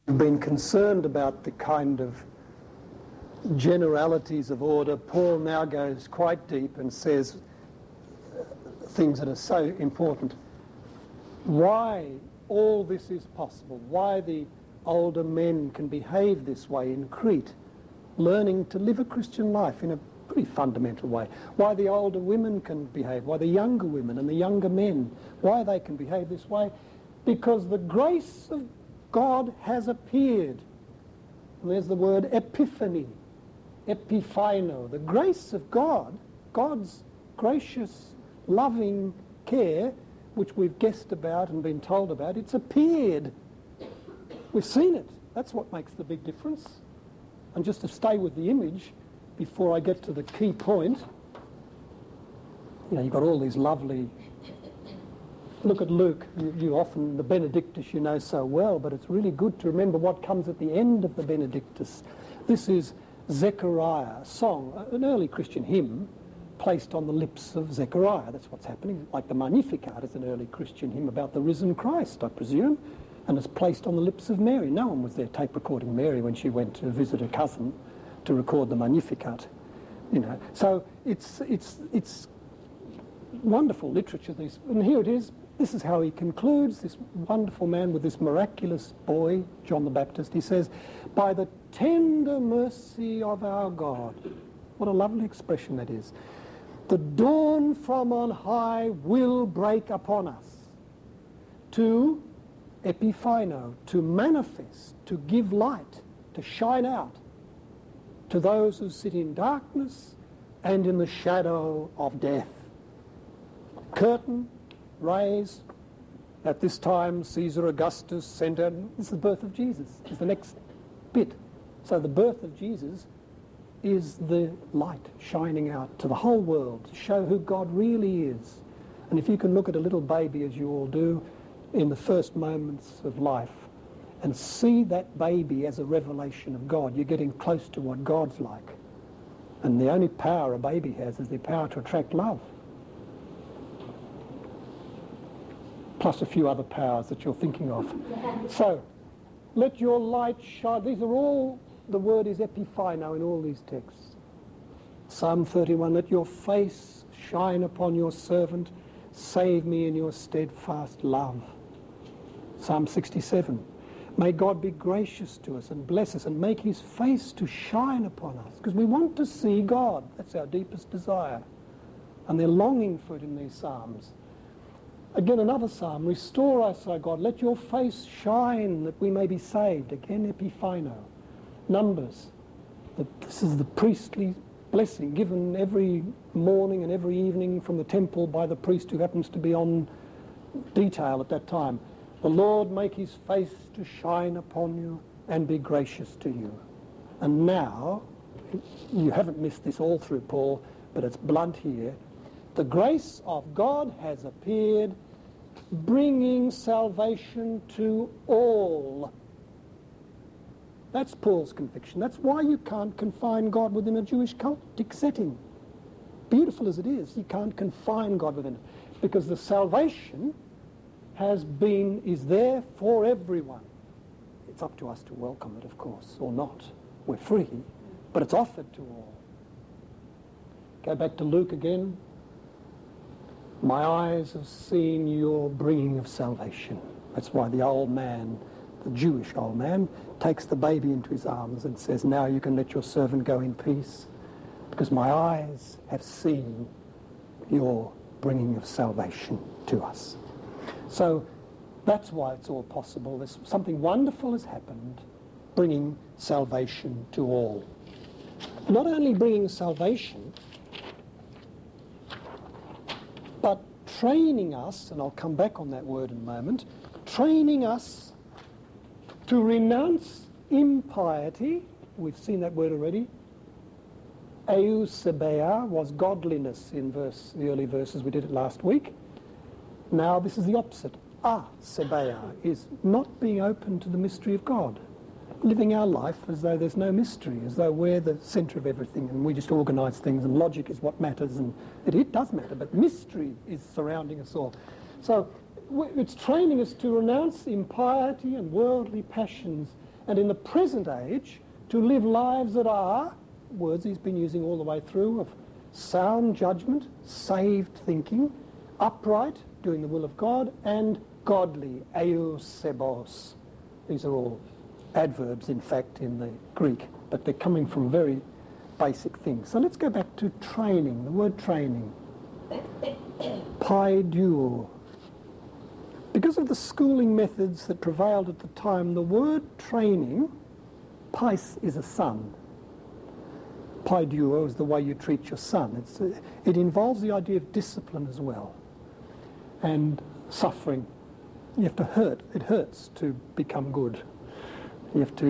been concerned about the kind of generalities of order. Paul now goes quite deep and says things that are so important. Why all this is possible, why the older men can behave this way in Crete, learning to live a Christian life in a pretty fundamental way, why the older women can behave, why the younger women and the younger men, why they can behave this way, because the grace of God has appeared. And there's the word epiphany, epiphino, the grace of God, God's gracious, loving care, which we've guessed about and been told about, it's appeared. We've seen it. That's what makes the big difference. And just to stay with the image, before I get to the key point, you know, you've got all these lovely... Look at Luke. You often, the Benedictus you know so well, but it's really good to remember what comes at the end of the Benedictus. This is Zechariah, a song, an early Christian hymn, placed on the lips of Zechariah. That's what's happening. Like the Magnificat is an early Christian hymn about the risen Christ, I presume, and it's placed on the lips of Mary. No one was there tape recording Mary when she went to visit her cousin to record the Magnificat, you know. So it's wonderful literature. And here it is. This is how he concludes, this wonderful man with this miraculous boy, John the Baptist. He says, by the tender mercy of our God. What a lovely expression that is. The dawn from on high will break upon us. To epiphino, to manifest, to give light, to shine out to those who sit in darkness and in the shadow of death. Curtain raised. At this time, Caesar Augustus sent out... This is the birth of Jesus. It's the next bit. So the birth of Jesus is the light shining out to the whole world to show who God really is. And if you can look at a little baby, as you all do, in the first moments of life, and see that baby as a revelation of God, you're getting close to what God's like. And the only power a baby has is the power to attract love. Plus a few other powers that you're thinking of. So, let your light shine. These are all, the word is epiphino in all these texts. Psalm 31, let your face shine upon your servant, save me in your steadfast love. Psalm 67, may God be gracious to us and bless us and make his face to shine upon us, because we want to see God. That's our deepest desire. And they're longing for it in these psalms. Again, another psalm, restore us, O God, let your face shine that we may be saved. Again, epiphino. Numbers, this is the priestly blessing given every morning and every evening from the temple by the priest who happens to be on detail at that time. The Lord make his face to shine upon you and be gracious to you. And now, you haven't missed this all through Paul, but it's blunt here. The grace of God has appeared, bringing salvation to all. That's Paul's conviction. That's why you can't confine God within a Jewish cultic setting. Beautiful as it is, you can't confine God within it. Because the salvation is there for everyone. It's up to us to welcome it, of course, or not. We're free, but it's offered to all. Go back to Luke again. My eyes have seen your bringing of salvation. That's why the old man, the Jewish old man, takes the baby into his arms and says, now you can let your servant go in peace, because my eyes have seen your bringing of salvation to us. So that's why it's all possible. There's something wonderful has happened, bringing salvation to all. Not only bringing salvation, but training us, and I'll come back on that word in a moment, training us to renounce impiety. We've seen that word already. Eusebia was godliness in the early verses. We did it last week. Now this is the opposite. Asebia is not being open to the mystery of God. Living our life as though there's no mystery, as though we're the centre of everything and we just organise things and logic is what matters, and it does matter, but mystery is surrounding us all. So it's training us to renounce impiety and worldly passions and in the present age to live lives that are, words he's been using all the way through, of sound judgment, saved thinking, upright, doing the will of God, and godly, eusebos. These are all adverbs, in fact, in the Greek, but they're coming from very basic things. So let's go back to training, the word training. Paiduo. Because of the schooling methods that prevailed at the time, the word training, pais is a son. Paiduo is the way you treat your son. It involves the idea of discipline as well, and suffering. You have to hurt. It hurts to become good. You have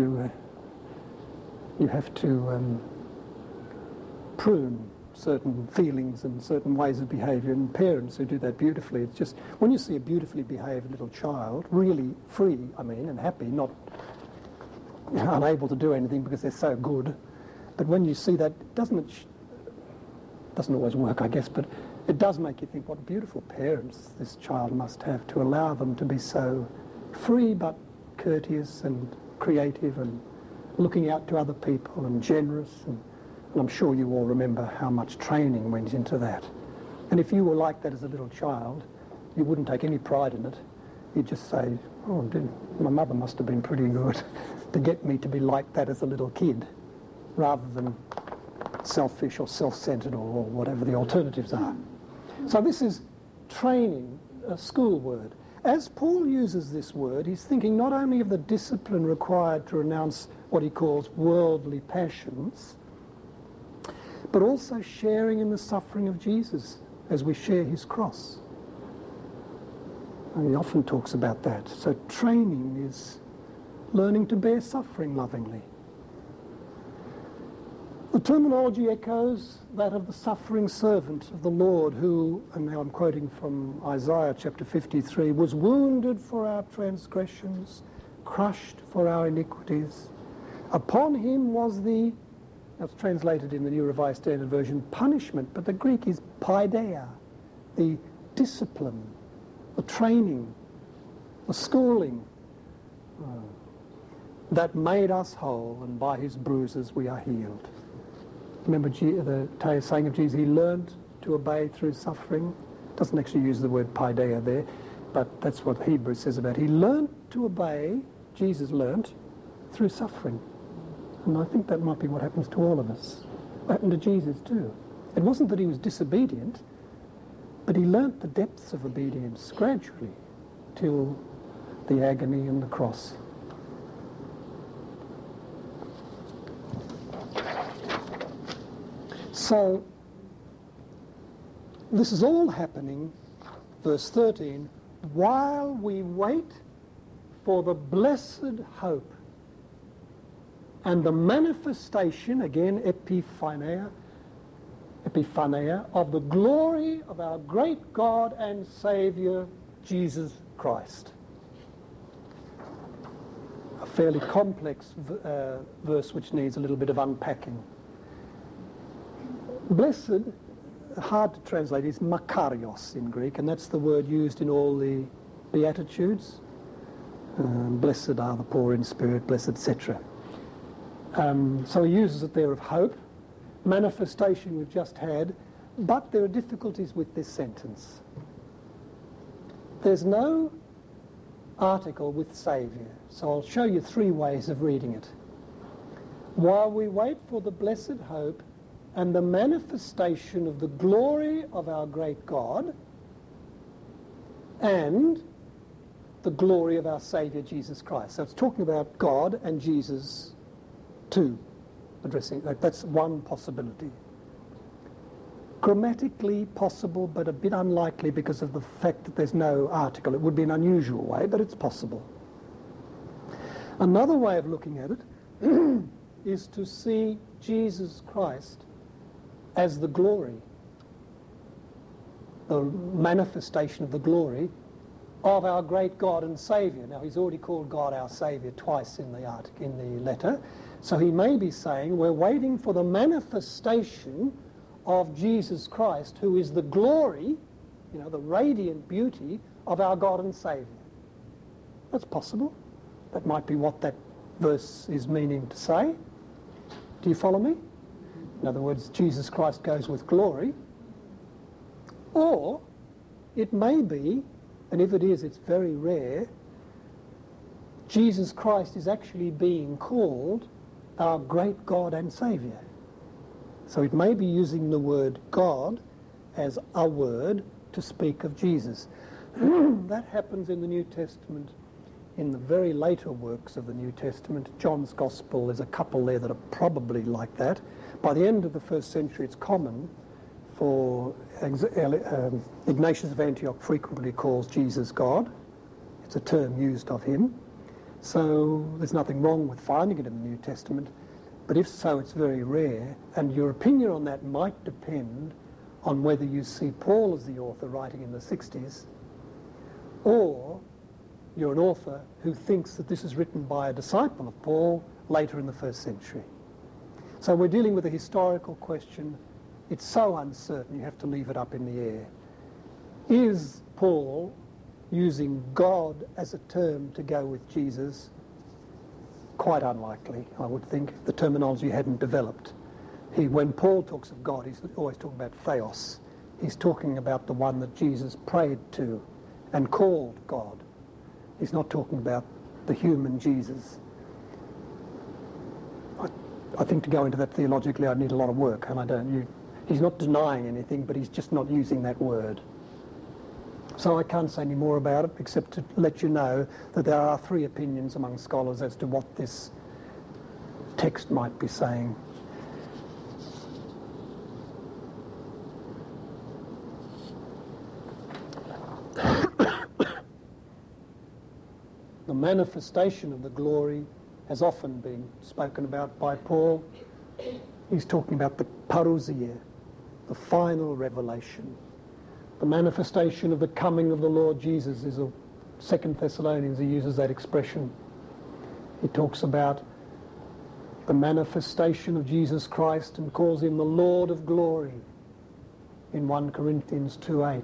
to prune certain feelings and certain ways of behaviour, and parents who do that beautifully. It's just, when you see a beautifully behaved little child, really free, and happy, not unable to do anything because they're so good, but when you see that, it doesn't always work, I guess, but it does make you think what beautiful parents this child must have to allow them to be so free but courteous and creative and looking out to other people and generous, and I'm sure you all remember how much training went into that. And if you were like that as a little child, you wouldn't take any pride in it. You'd just say, oh, my mother must have been pretty good to get me to be like that as a little kid, rather than selfish or self-centered or whatever the alternatives are. So this is training, a school word. As Paul uses this word, he's thinking not only of the discipline required to renounce what he calls worldly passions, but also sharing in the suffering of Jesus as we share his cross. And he often talks about that. So training is learning to bear suffering lovingly. The terminology echoes that of the suffering servant of the Lord who, and now I'm quoting from Isaiah chapter 53, was wounded for our transgressions, crushed for our iniquities. Upon him was the, that's translated in the New Revised Standard Version, punishment, but the Greek is paideia, the discipline, the training, the schooling that made us whole, and by his bruises we are healed. Remember the saying of Jesus, he learned to obey through suffering. Doesn't actually use the word paideia there, but that's what Hebrews says about it. He learned to obey, Jesus learned, through suffering. And I think that might be what happens to all of us. What happened to Jesus too. It wasn't that he was disobedient, but he learnt the depths of obedience gradually till the agony and the cross. So, this is all happening, verse 13, while we wait for the blessed hope and the manifestation, again, epiphaneia, of the glory of our great God and Saviour, Jesus Christ. A fairly complex verse which needs a little bit of unpacking. Blessed, hard to translate, is makarios in Greek, and that's the word used in all the Beatitudes. Blessed are the poor in spirit, blessed, etc. So he uses it there of hope. Manifestation we've just had, but there are difficulties with this sentence. There's no article with Saviour, so I'll show you three ways of reading it. While we wait for the blessed hope and the manifestation of the glory of our great God and the glory of our Saviour Jesus Christ. So it's talking about God and Jesus too, addressing that. That's one possibility. Grammatically possible, but a bit unlikely because of the fact that there's no article. It would be an unusual way, but it's possible. Another way of looking at it is to see Jesus Christ as the glory, the manifestation of the glory of our great God and Saviour. Now, he's already called God our Saviour twice in the letter, so he may be saying we're waiting for the manifestation of Jesus Christ, who is the glory, the radiant beauty of our God and Saviour. That's possible. That might be what that verse is meaning to say. Do you follow me? In other words, Jesus Christ goes with glory. Or it may be, and if it is, it's very rare, Jesus Christ is actually being called our great God and Saviour. So it may be using the word God as a word to speak of Jesus. That happens in the New Testament, in the very later works of the New Testament. John's Gospel, there's a couple there that are probably like that. By the end of the first century, it's common for Ignatius of Antioch frequently calls Jesus God. It's a term used of him. So there's nothing wrong with finding it in the New Testament, but if so, it's very rare, and your opinion on that might depend on whether you see Paul as the author writing in the 60s, or you're an author who thinks that this is written by a disciple of Paul later in the first century. So we're dealing with a historical question. It's so uncertain you have to leave it up in the air. Is Paul using God as a term to go with Jesus? Quite unlikely, I would think. The terminology hadn't developed. When Paul talks of God, he's always talking about theos. He's talking about the one that Jesus prayed to and called God. He's not talking about the human Jesus. I think to go into that theologically I'd need a lot of work, and I don't. He's not denying anything, but he's just not using that word. So I can't say any more about it except to let you know that there are three opinions among scholars as to what this text might be saying. The manifestation of the glory has often been spoken about by Paul. He's talking about the parousia, the final revelation. The manifestation of the coming of the Lord Jesus is a 2 Thessalonians, he uses that expression. He talks about the manifestation of Jesus Christ and calls him the Lord of glory in 1 Corinthians 2:8.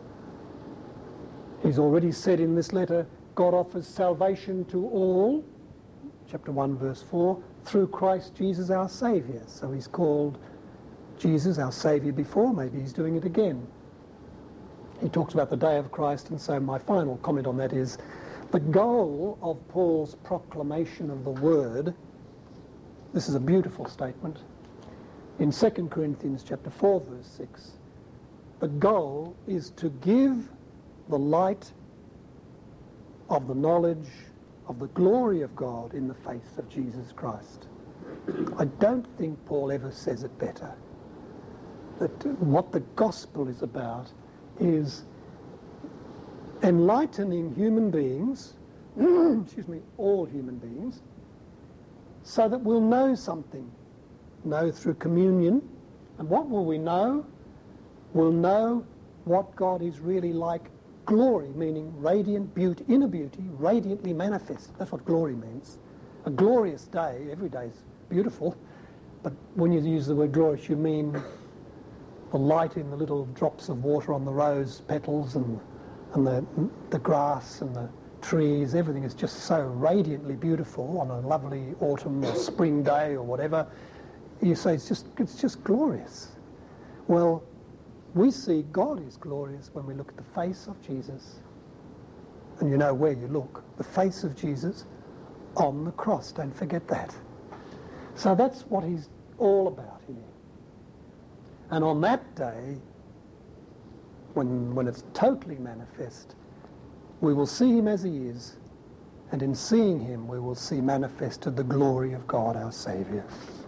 He's already said in this letter, God offers salvation to all, chapter 1 verse 4, through Christ Jesus our Saviour. So he's called Jesus our Saviour before, maybe he's doing it again. He talks about the day of Christ, and so my final comment on that is the goal of Paul's proclamation of the Word. This is a beautiful statement. In 2 Corinthians chapter 4 verse 6, the goal is to give the light of the knowledge of the glory of God in the face of Jesus Christ. I don't think Paul ever says it better. That what the gospel is about is enlightening human beings, all human beings, so that we'll know something. Know through communion. And what will we know? We'll know what God is really like. Glory, meaning radiant beauty, inner beauty, radiantly manifest. That's what glory means. A glorious day, every day is beautiful, but when you use the word glorious, you mean the light in the little drops of water on the rose petals and the grass and the trees. Everything is just so radiantly beautiful on a lovely autumn or spring day or whatever. You say it's just glorious. Well, we see God is glorious when we look at the face of Jesus. And you know where you look. The face of Jesus on the cross. Don't forget that. So that's what he's all about here. And on that day, when it's totally manifest, we will see him as he is. And in seeing him, we will see manifested the glory of God, our Saviour.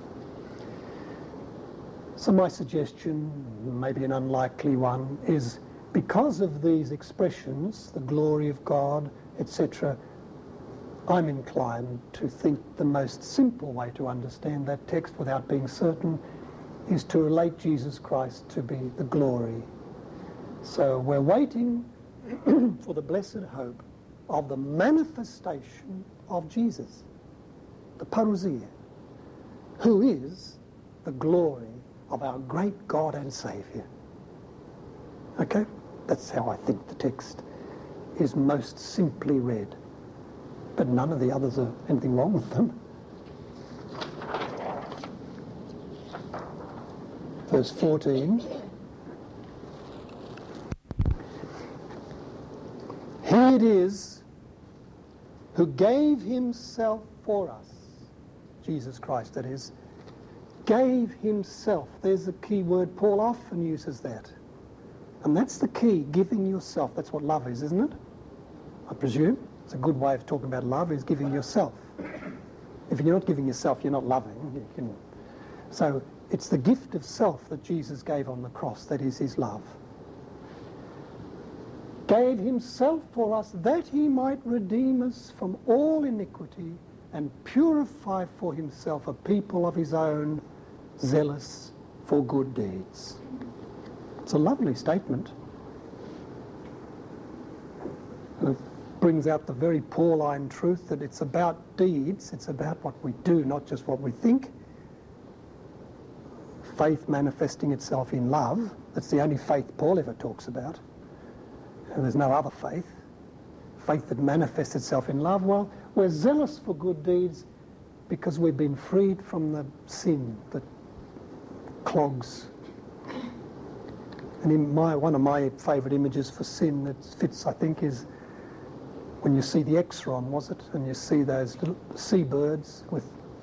So my suggestion, maybe an unlikely one, is because of these expressions, the glory of God, etc., I'm inclined to think the most simple way to understand that text without being certain is to relate Jesus Christ to be the glory. So we're waiting for the blessed hope of the manifestation of Jesus, the parousia, who is the glory of our great God and Saviour. Okay? That's how I think the text is most simply read. but none of the others are anything wrong with them. Verse 14. He it is who gave himself for us, Jesus Christ that is, gave himself. There's the key word. Paul often uses that. And that's the key, giving yourself. That's what love is, isn't it? I presume. It's a good way of talking about love, is giving yourself. If you're not giving yourself, you're not loving. So it's the gift of self that Jesus gave on the cross, that is his love. Gave himself for us that he might redeem us from all iniquity and purify for himself a people of his own, zealous for good deeds. It's a lovely statement. It brings out the very Pauline truth that it's about deeds, it's about what we do, not just what we think. Faith manifesting itself in love. That's the only faith Paul ever talks about. And there's no other faith. Faith that manifests itself in love. Well, we're zealous for good deeds because we've been freed from the sin that clogs. And one of my favourite images for sin that fits, I think, is when you see the Exron, was it? And you see those little seabirds with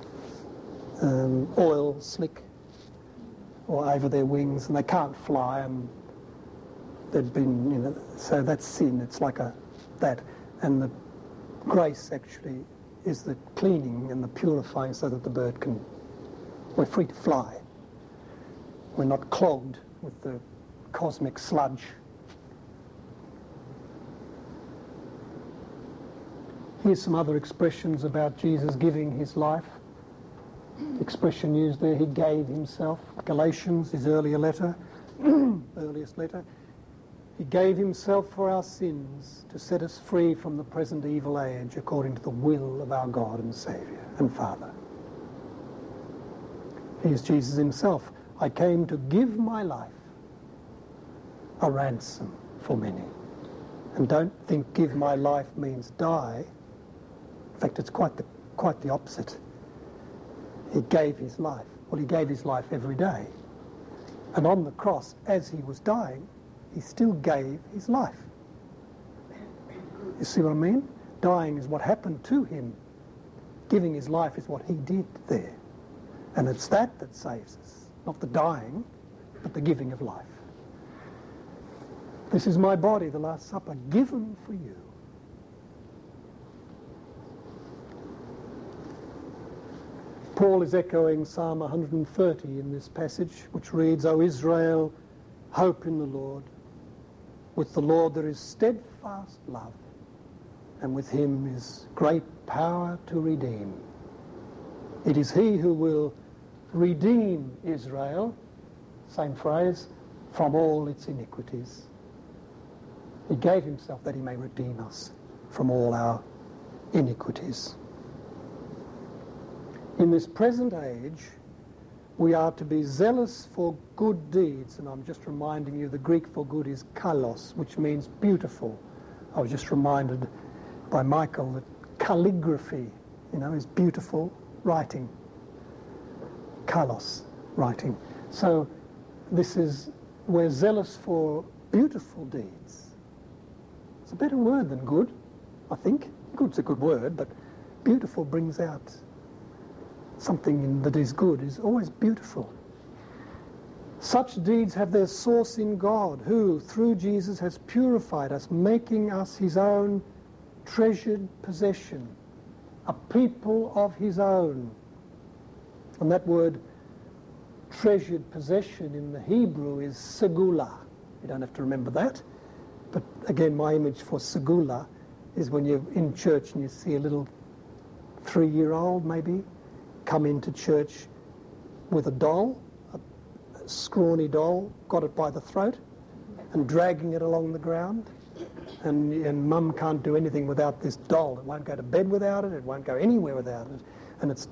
oil slick or over their wings, and they can't fly, and they've been, so that's sin. It's like that. And the grace actually is the cleaning and the purifying so that the bird we're free to fly. We're not clogged with the cosmic sludge. Here's some other expressions about Jesus giving his life. The expression used there, he gave himself. Galatians, his earlier letter, earliest letter. He gave himself for our sins to set us free from the present evil age according to the will of our God and Saviour and Father. Here's Jesus himself. I came to give my life a ransom for many. And don't think give my life means die. In fact, it's quite the opposite. He gave his life. Well, he gave his life every day. And on the cross, as he was dying, he still gave his life. You see what I mean? Dying is what happened to him. Giving his life is what he did there. And it's that saves us. Not the dying, but the giving of life. This is my body, the Last Supper, given for you. Paul is echoing Psalm 130 in this passage, which reads, O Israel, hope in the Lord. With the Lord there is steadfast love, and with him is great power to redeem. It is he who will redeem Israel, same phrase, from all its iniquities. He gave himself that he may redeem us from all our iniquities. In this present age, we are to be zealous for good deeds, and I'm just reminding you the Greek for good is kalos, which means beautiful. I was just reminded by Michael that calligraphy, is beautiful writing. Kalos, writing. So we're zealous for beautiful deeds. It's a better word than good, I think. Good's a good word, but beautiful brings out something that is good, is always beautiful. Such deeds have their source in God, who, through Jesus, has purified us, making us his own treasured possession, a people of his own. And that word treasured possession in the Hebrew is segula. You don't have to remember that. But again, my image for segula is when you're in church and you see a little 3-year-old maybe come into church with a doll, a scrawny doll, got it by the throat and dragging it along the ground. And mum can't do anything without this doll. It won't go to bed without it. It won't go anywhere without it. And that's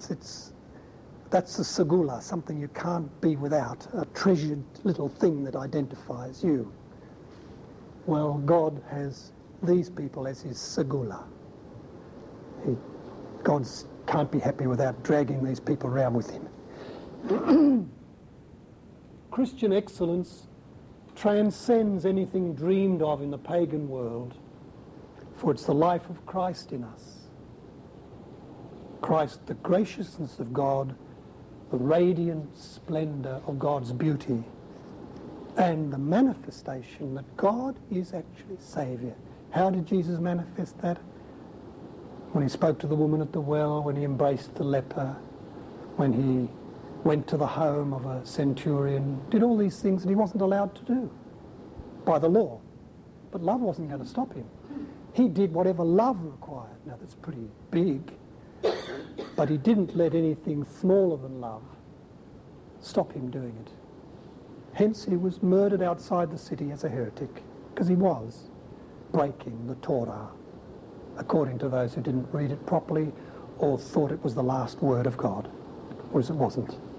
the segula, something you can't be without, a treasured little thing that identifies you. Well, God has these people as his segula. God can't be happy without dragging these people around with him. Christian excellence transcends anything dreamed of in the pagan world, for it's the life of Christ in us. Christ, the graciousness of God, the radiant splendour of God's beauty, and the manifestation that God is actually Saviour. How did Jesus manifest that? When he spoke to the woman at the well, when he embraced the leper, when he went to the home of a centurion, did all these things that he wasn't allowed to do by the law. But love wasn't going to stop him. He did whatever love required. Now that's pretty big, but he didn't let anything smaller than love stop him doing it. Hence he was murdered outside the city as a heretic, because he was breaking the Torah, according to those who didn't read it properly or thought it was the last word of God, whereas it wasn't.